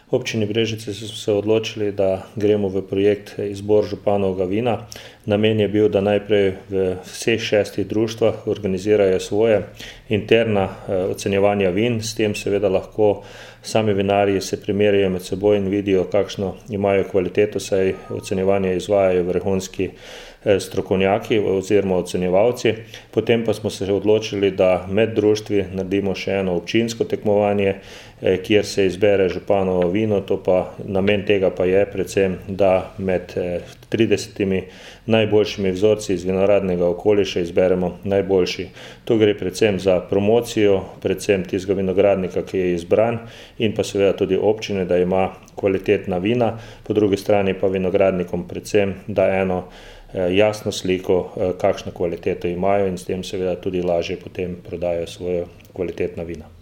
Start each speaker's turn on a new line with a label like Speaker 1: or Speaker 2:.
Speaker 1: Občini Brežice smo se odločili, da gremo v projekt izbor županovega vina. Namen je bil, da najprej v vseh 6 društvah organizirajo svoje interna ocenjevanja vin, s tem seveda lahko sami vinarji se primerjajo med seboj in vidijo, kakšno imajo kvaliteto, saj ocenjevanje izvajajo vrhunski strokovnjaki oziroma ocenjevalci. Potem pa smo se odločili, da med društvi naredimo še eno občinsko tekmovanje, kjer se izbere županovo vino, namen tega pa je predvsem, da med 30 najboljšimi vzorci iz vinorodnega okoliša izberemo najboljši. To gre predvsem za promocijo, predvsem tistega vinogradnika, ki je izbran, in pa seveda tudi občine, da ima kvalitetna vina, po drugi strani pa vinogradnikom predvsem da eno jasno sliko, kakšno kvaliteto imajo, in s tem seveda tudi lažje potem prodajo svoja kvalitetna vina.